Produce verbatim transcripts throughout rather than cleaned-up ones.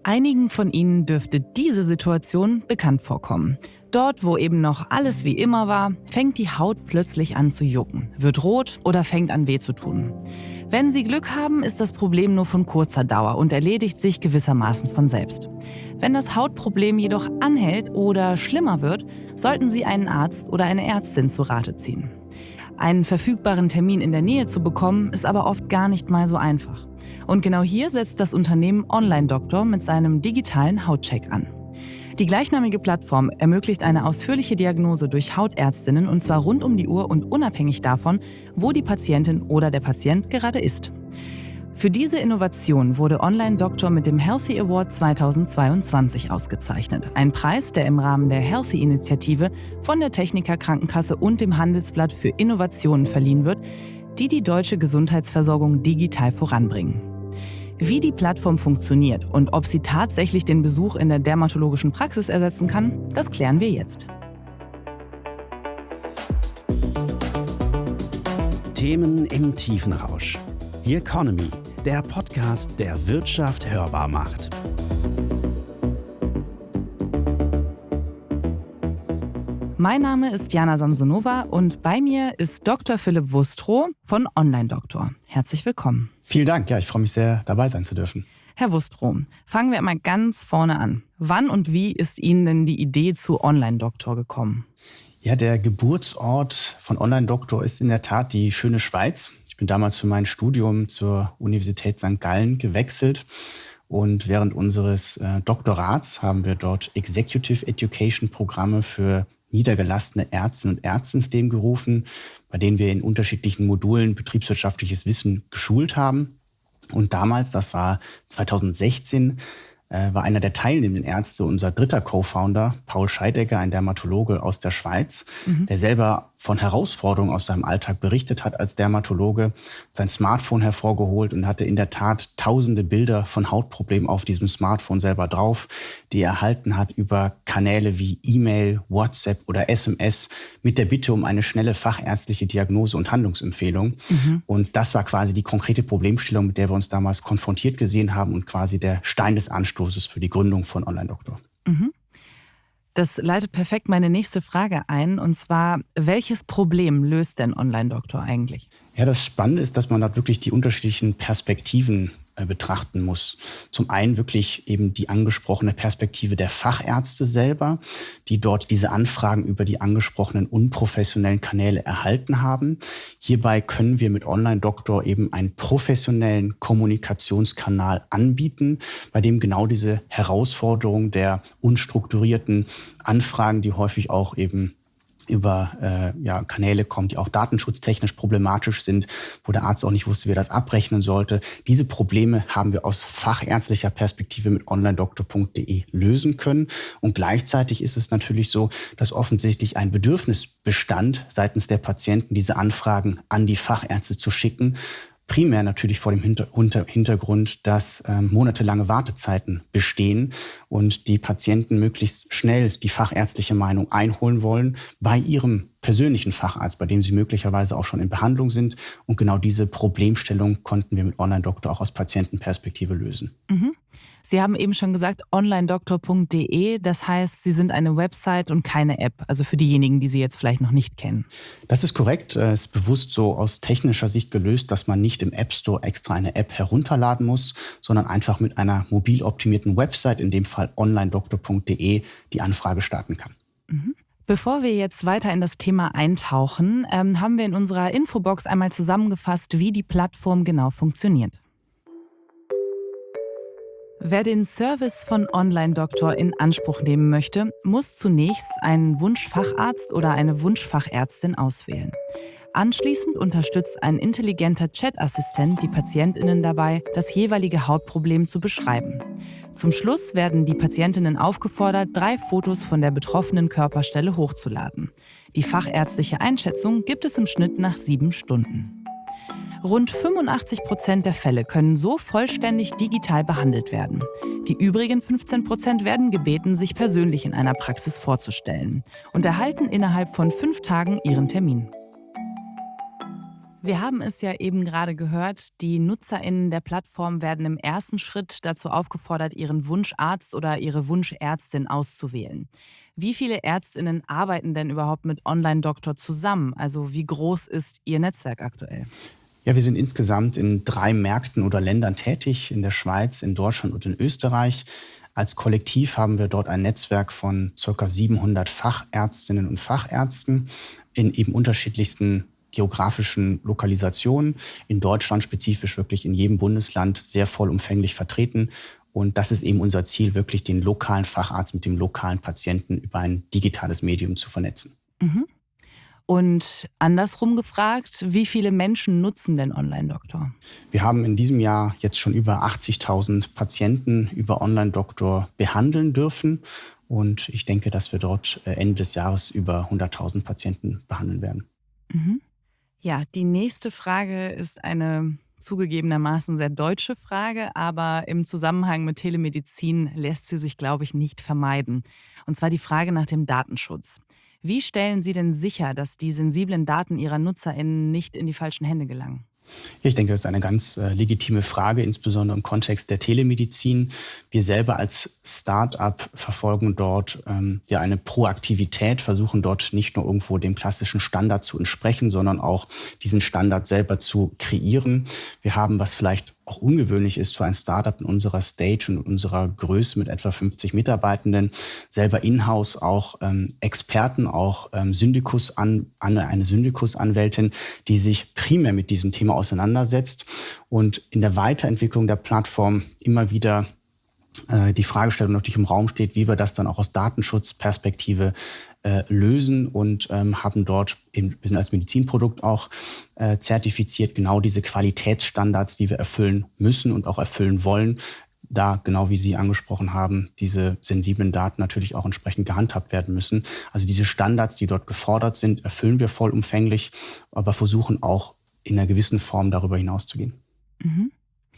Einigen von Ihnen dürfte diese Situation bekannt vorkommen. Dort, wo eben noch alles wie immer war, fängt die Haut plötzlich an zu jucken, wird rot oder fängt an weh zu tun. Wenn Sie Glück haben, ist das Problem nur von kurzer Dauer und erledigt sich gewissermaßen von selbst. Wenn das Hautproblem jedoch anhält oder schlimmer wird, sollten Sie einen Arzt oder eine Ärztin zu Rate ziehen. Einen verfügbaren Termin in der Nähe zu bekommen, ist aber oft gar nicht mal so einfach. Und genau hier setzt das Unternehmen Online-Doktor mit seinem digitalen Hautcheck an. Die gleichnamige Plattform ermöglicht eine ausführliche Diagnose durch Hautärztinnen und zwar rund um die Uhr und unabhängig davon, wo die Patientin oder der Patient gerade ist. Für diese Innovation wurde Online-Doktor mit dem Healthy Award zweitausendzweiundzwanzig ausgezeichnet. Ein Preis, der im Rahmen der Healthy-Initiative von der Techniker Krankenkasse und dem Handelsblatt für Innovationen verliehen wird, die die deutsche Gesundheitsversorgung digital voranbringen. Wie die Plattform funktioniert und ob sie tatsächlich den Besuch in der dermatologischen Praxis ersetzen kann, das klären wir jetzt. Themen im Tiefenrausch. The Economy, der Podcast, der Wirtschaft hörbar macht. Mein Name ist Jana Samsonova und bei mir ist Doktor Philipp Wustrow von Online-Doktor. Herzlich willkommen. Vielen Dank. Ja, ich freue mich sehr, dabei sein zu dürfen. Herr Wustrow, fangen wir mal ganz vorne an. Wann und wie ist Ihnen denn die Idee zu Online-Doktor gekommen? Ja, der Geburtsort von Online-Doktor ist in der Tat die schöne Schweiz. Ich bin damals für mein Studium zur Universität Sankt Gallen gewechselt. Und während unseres äh, Doktorats haben wir dort Executive Education Programme für niedergelassene Ärztinnen und Ärzte ins Leben gerufen, bei denen wir in unterschiedlichen Modulen betriebswirtschaftliches Wissen geschult haben. Und damals, das war zweitausendsechzehn, äh, war einer der teilnehmenden Ärzte unser dritter Co-Founder, Paul Scheidegger, ein Dermatologe aus der Schweiz, mhm. der selber von Herausforderungen aus seinem Alltag berichtet hat als Dermatologe, sein Smartphone hervorgeholt und hatte in der Tat tausende Bilder von Hautproblemen auf diesem Smartphone selber drauf, die er erhalten hat über Kanäle wie E-Mail, WhatsApp oder S M S mit der Bitte um eine schnelle fachärztliche Diagnose und Handlungsempfehlung. Mhm. Und das war quasi die konkrete Problemstellung, mit der wir uns damals konfrontiert gesehen haben und quasi der Stein des Anstoßes für die Gründung von Online-Doktor. Mhm. Das leitet perfekt meine nächste Frage ein, und zwar, welches Problem löst denn Online-Doktor eigentlich? Ja, das Spannende ist, dass man dort wirklich die unterschiedlichen Perspektiven äh, betrachten muss. Zum einen wirklich eben die angesprochene Perspektive der Fachärzte selber, die dort diese Anfragen über die angesprochenen unprofessionellen Kanäle erhalten haben. Hierbei können wir mit Online-Doktor eben einen professionellen Kommunikationskanal anbieten, bei dem genau diese Herausforderung der unstrukturierten Anfragen, die häufig auch eben über äh, ja, Kanäle kommt, die auch datenschutztechnisch problematisch sind, wo der Arzt auch nicht wusste, wie er das abrechnen sollte. Diese Probleme haben wir aus fachärztlicher Perspektive mit online doktor punkt de lösen können. Und gleichzeitig ist es natürlich so, dass offensichtlich ein Bedürfnis bestand, seitens der Patienten diese Anfragen an die Fachärzte zu schicken. Primär natürlich vor dem Hinter- Hintergrund, dass ähm, monatelange Wartezeiten bestehen und die Patienten möglichst schnell die fachärztliche Meinung einholen wollen bei ihrem persönlichen Facharzt, bei dem sie möglicherweise auch schon in Behandlung sind. Und genau diese Problemstellung konnten wir mit Online-Doktor auch aus Patientenperspektive lösen. Mhm. Sie haben eben schon gesagt, online doktor punkt de, das heißt, Sie sind eine Website und keine App, also für diejenigen, die Sie jetzt vielleicht noch nicht kennen. Das ist korrekt. Es ist bewusst so aus technischer Sicht gelöst, dass man nicht im App Store extra eine App herunterladen muss, sondern einfach mit einer mobil optimierten Website, in dem Fall online doktor punkt de, die Anfrage starten kann. Mhm. Bevor wir jetzt weiter in das Thema eintauchen, ähm, haben wir in unserer Infobox einmal zusammengefasst, wie die Plattform genau funktioniert. Wer den Service von Online-Doktor in Anspruch nehmen möchte, muss zunächst einen Wunschfacharzt oder eine Wunschfachärztin auswählen. Anschließend unterstützt ein intelligenter Chat-Assistent die PatientInnen dabei, das jeweilige Hautproblem zu beschreiben. Zum Schluss werden die PatientInnen aufgefordert, drei Fotos von der betroffenen Körperstelle hochzuladen. Die fachärztliche Einschätzung gibt es im Schnitt nach sieben Stunden. Rund fünfundachtzig Prozent der Fälle können so vollständig digital behandelt werden. Die übrigen fünfzehn Prozent werden gebeten, sich persönlich in einer Praxis vorzustellen und erhalten innerhalb von fünf Tagen ihren Termin. Wir haben es ja eben gerade gehört, die NutzerInnen der Plattform werden im ersten Schritt dazu aufgefordert, ihren Wunscharzt oder ihre Wunschärztin auszuwählen. Wie viele ÄrztInnen arbeiten denn überhaupt mit Online-Doktor zusammen? Also wie groß ist Ihr Netzwerk aktuell? Ja, wir sind insgesamt in drei Märkten oder Ländern tätig, in der Schweiz, in Deutschland und in Österreich. Als Kollektiv haben wir dort ein Netzwerk von ca. siebenhundert Fachärztinnen und Fachärzten in eben unterschiedlichsten geografischen Lokalisationen. In Deutschland spezifisch wirklich in jedem Bundesland sehr vollumfänglich vertreten. Und das ist eben unser Ziel, wirklich den lokalen Facharzt mit dem lokalen Patienten über ein digitales Medium zu vernetzen. Mhm. Und andersrum gefragt, wie viele Menschen nutzen denn Online-Doktor? Wir haben in diesem Jahr jetzt schon über achtzigtausend Patienten über Online-Doktor behandeln dürfen. Und ich denke, dass wir dort Ende des Jahres über hunderttausend Patienten behandeln werden. Mhm. Ja, die nächste Frage ist eine zugegebenermaßen sehr deutsche Frage, aber im Zusammenhang mit Telemedizin lässt sie sich, glaube ich, nicht vermeiden. Und zwar die Frage nach dem Datenschutz. Wie stellen Sie denn sicher, dass die sensiblen Daten Ihrer NutzerInnen nicht in die falschen Hände gelangen? Ich denke, das ist eine ganz äh, legitime Frage, insbesondere im Kontext der Telemedizin. Wir selber als Start-up verfolgen dort ähm, ja eine Proaktivität, versuchen dort nicht nur irgendwo dem klassischen Standard zu entsprechen, sondern auch diesen Standard selber zu kreieren. Wir haben, was vielleicht auch ungewöhnlich ist für ein Startup in unserer Stage und unserer Größe mit etwa fünfzig Mitarbeitenden, selber in-house auch ähm, Experten, auch ähm, Syndikus an, an, eine Syndikusanwältin, die sich primär mit diesem Thema auseinandersetzt und in der Weiterentwicklung der Plattform immer wieder äh, die Fragestellung natürlich im Raum steht, wie wir das dann auch aus Datenschutzperspektive äh, lösen und ähm, haben dort, eben, wir sind als Medizinprodukt auch äh, zertifiziert, genau diese Qualitätsstandards, die wir erfüllen müssen und auch erfüllen wollen, da, genau wie Sie angesprochen haben, diese sensiblen Daten natürlich auch entsprechend gehandhabt werden müssen. Also diese Standards, die dort gefordert sind, erfüllen wir vollumfänglich, aber versuchen auch in einer gewissen Form darüber hinauszugehen. Mhm.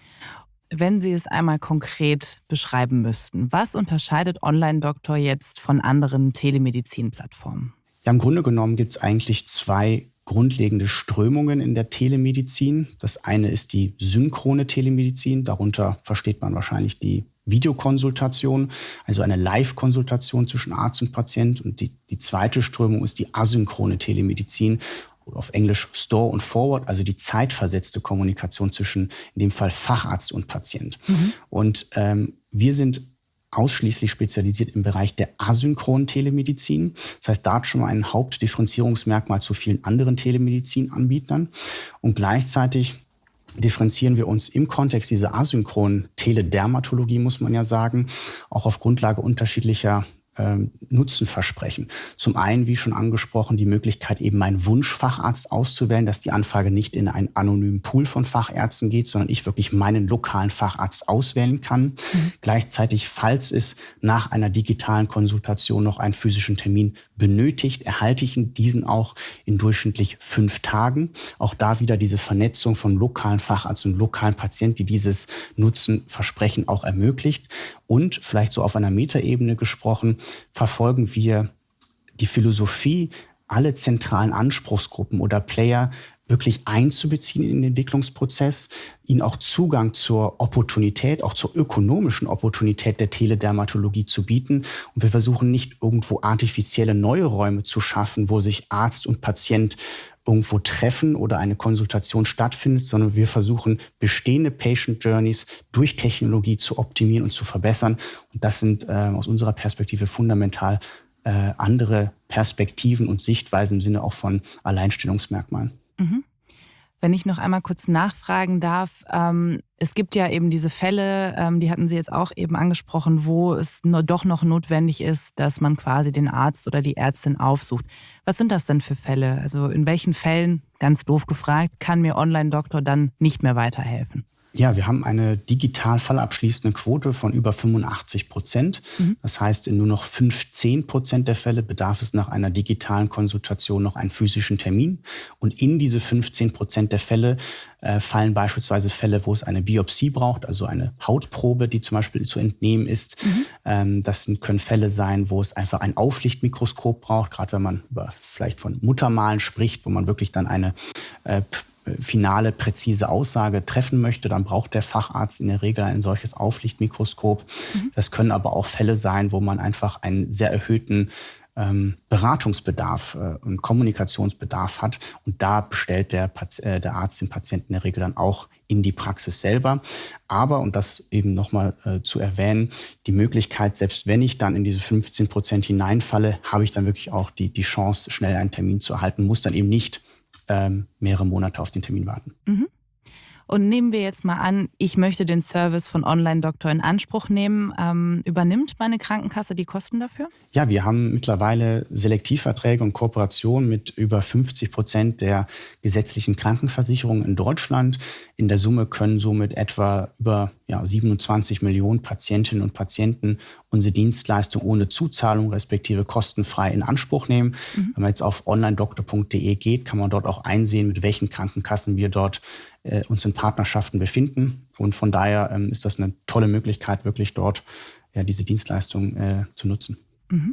Wenn Sie es einmal konkret beschreiben müssten, was unterscheidet Online-Doktor jetzt von anderen Telemedizin-Plattformen? Ja, im Grunde genommen gibt es eigentlich zwei grundlegende Strömungen in der Telemedizin. Das eine ist die synchrone Telemedizin. Darunter versteht man wahrscheinlich die Videokonsultation, also eine Live-Konsultation zwischen Arzt und Patient. Und die, die zweite Strömung ist die asynchrone Telemedizin, oder auf Englisch Store und Forward, also die zeitversetzte Kommunikation zwischen, in dem Fall Facharzt und Patient. Mhm. Und ähm, wir sind ausschließlich spezialisiert im Bereich der asynchronen Telemedizin. Das heißt, da hat schon mal ein Hauptdifferenzierungsmerkmal zu vielen anderen Telemedizinanbietern. Und gleichzeitig differenzieren wir uns im Kontext dieser asynchronen Teledermatologie, muss man ja sagen, auch auf Grundlage unterschiedlicher Nutzen versprechen. Zum einen, wie schon angesprochen, die Möglichkeit, eben meinen Wunschfacharzt auszuwählen, dass die Anfrage nicht in einen anonymen Pool von Fachärzten geht, sondern ich wirklich meinen lokalen Facharzt auswählen kann. Mhm. Gleichzeitig, falls es nach einer digitalen Konsultation noch einen physischen Termin benötigt, erhalte ich diesen auch in durchschnittlich fünf Tagen. Auch da wieder diese Vernetzung von lokalen Facharzt und lokalen Patienten, die dieses Nutzenversprechen auch ermöglicht. Und vielleicht so auf einer Metaebene gesprochen, verfolgen wir die Philosophie, alle zentralen Anspruchsgruppen oder Player wirklich einzubeziehen in den Entwicklungsprozess, ihnen auch Zugang zur Opportunität, auch zur ökonomischen Opportunität der Teledermatologie zu bieten. Und wir versuchen nicht irgendwo artifizielle neue Räume zu schaffen, wo sich Arzt und Patient irgendwo treffen oder eine Konsultation stattfindet, sondern wir versuchen, bestehende Patient Journeys durch Technologie zu optimieren und zu verbessern. Und das sind äh, aus unserer Perspektive fundamental äh, andere Perspektiven und Sichtweisen im Sinne auch von Alleinstellungsmerkmalen. Mhm. Wenn ich noch einmal kurz nachfragen darf, ähm, es gibt ja eben diese Fälle, ähm, die hatten Sie jetzt auch eben angesprochen, wo es nur doch noch notwendig ist, dass man quasi den Arzt oder die Ärztin aufsucht. Was sind das denn für Fälle? Also in welchen Fällen, ganz doof gefragt, kann mir Online-Doktor dann nicht mehr weiterhelfen? Ja, wir haben eine digital fallabschließende Quote von über fünfundachtzig Prozent. Mhm. Das heißt, in nur noch fünfzehn Prozent der Fälle bedarf es nach einer digitalen Konsultation noch einen physischen Termin. Und in diese fünfzehn Prozent der Fälle äh, fallen beispielsweise Fälle, wo es eine Biopsie braucht, also eine Hautprobe, die zum Beispiel zu entnehmen ist. Mhm. Ähm, das sind, können Fälle sein, wo es einfach ein Auflichtmikroskop braucht, gerade wenn man über, vielleicht von Muttermalen spricht, wo man wirklich dann eine äh, finale, präzise Aussage treffen möchte, dann braucht der Facharzt in der Regel ein solches Auflichtmikroskop. Mhm. Das können aber auch Fälle sein, wo man einfach einen sehr erhöhten ähm, Beratungsbedarf äh, und Kommunikationsbedarf hat. Und da bestellt der, Pat- äh, der Arzt den Patienten in der Regel dann auch in die Praxis selber. Aber, und das eben nochmal äh, zu erwähnen, die Möglichkeit, selbst wenn ich dann in diese fünfzehn Prozent hineinfalle, habe ich dann wirklich auch die, die Chance, schnell einen Termin zu erhalten, muss dann eben nicht ähm, mehrere Monate auf den Termin warten. Mhm. Und nehmen wir jetzt mal an, ich möchte den Service von Online-Doktor in Anspruch nehmen. Ähm, übernimmt meine Krankenkasse die Kosten dafür? Ja, wir haben mittlerweile Selektivverträge und Kooperationen mit über fünfzig Prozent der gesetzlichen Krankenversicherungen in Deutschland. In der Summe können somit etwa über ja, siebenundzwanzig Millionen Patientinnen und Patienten unsere Dienstleistung ohne Zuzahlung respektive kostenfrei in Anspruch nehmen. Mhm. Wenn man jetzt auf online doktor punkt de geht, kann man dort auch einsehen, mit welchen Krankenkassen wir dort äh, uns in Partnerschaften befinden. Und von daher ähm, ist das eine tolle Möglichkeit, wirklich dort ja, diese Dienstleistung äh, zu nutzen. Mhm.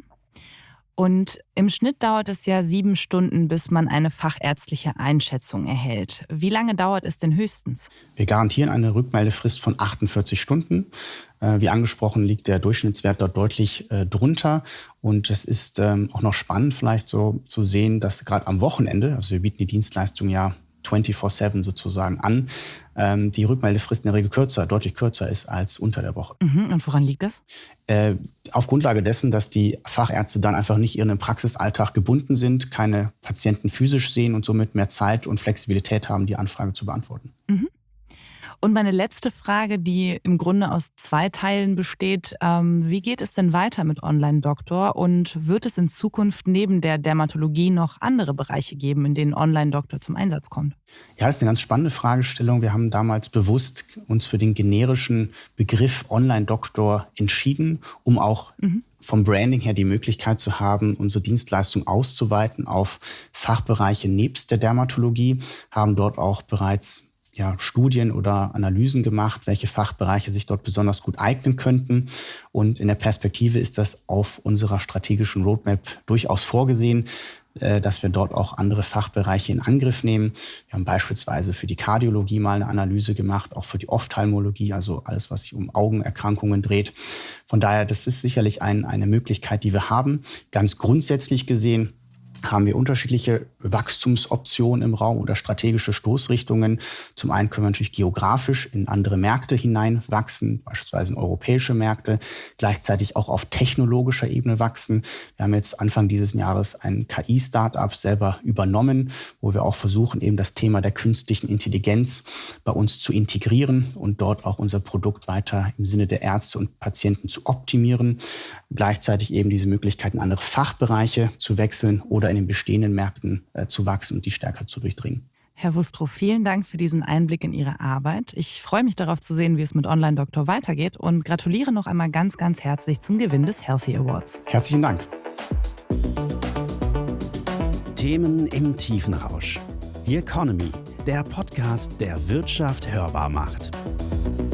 Und im Schnitt dauert es ja sieben Stunden, bis man eine fachärztliche Einschätzung erhält. Wie lange dauert es denn höchstens? Wir garantieren eine Rückmeldefrist von achtundvierzig Stunden. Äh, wie angesprochen liegt der Durchschnittswert dort deutlich äh, drunter. Und es ist ähm, auch noch spannend vielleicht so zu sehen, dass gerade am Wochenende, also wir bieten die Dienstleistung ja vierundzwanzig sieben sozusagen an, ähm, die Rückmeldefrist in der Regel kürzer, deutlich kürzer ist als unter der Woche. Mhm. Und woran liegt das? Äh, auf Grundlage dessen, dass die Fachärzte dann einfach nicht ihren Praxisalltag gebunden sind, keine Patienten physisch sehen und somit mehr Zeit und Flexibilität haben, die Anfrage zu beantworten. Mhm. Und meine letzte Frage, die im Grunde aus zwei Teilen besteht, ähm, wie geht es denn weiter mit Online-Doktor und wird es in Zukunft neben der Dermatologie noch andere Bereiche geben, in denen Online-Doktor zum Einsatz kommt? Ja, das ist eine ganz spannende Fragestellung. Wir haben damals bewusst uns für den generischen Begriff Online-Doktor entschieden, um auch mhm. vom Branding her die Möglichkeit zu haben, unsere Dienstleistung auszuweiten auf Fachbereiche nebst der Dermatologie, haben dort auch bereits ja, Studien oder Analysen gemacht, welche Fachbereiche sich dort besonders gut eignen könnten. Und in der Perspektive ist das auf unserer strategischen Roadmap durchaus vorgesehen, dass wir dort auch andere Fachbereiche in Angriff nehmen. Wir haben beispielsweise für die Kardiologie mal eine Analyse gemacht, auch für die Ophthalmologie, also alles, was sich um Augenerkrankungen dreht. Von daher, das ist sicherlich ein, eine Möglichkeit, die wir haben. Ganz grundsätzlich gesehen haben wir unterschiedliche Wachstumsoptionen im Raum oder strategische Stoßrichtungen. Zum einen können wir natürlich geografisch in andere Märkte hineinwachsen, beispielsweise in europäische Märkte, gleichzeitig auch auf technologischer Ebene wachsen. Wir haben jetzt Anfang dieses Jahres ein K I-Startup selber übernommen, wo wir auch versuchen, eben das Thema der künstlichen Intelligenz bei uns zu integrieren und dort auch unser Produkt weiter im Sinne der Ärzte und Patienten zu optimieren. Gleichzeitig eben diese Möglichkeit, in andere Fachbereiche zu wechseln oder in den bestehenden Märkten äh, zu wachsen und die stärker zu durchdringen. Herr Wustrow, vielen Dank für diesen Einblick in Ihre Arbeit. Ich freue mich darauf zu sehen, wie es mit Online-Doktor weitergeht und gratuliere noch einmal ganz, ganz herzlich zum Gewinn des Healthy Awards. Herzlichen Dank. Themen im Tiefenrausch. The Economy, der Podcast, der Wirtschaft hörbar macht.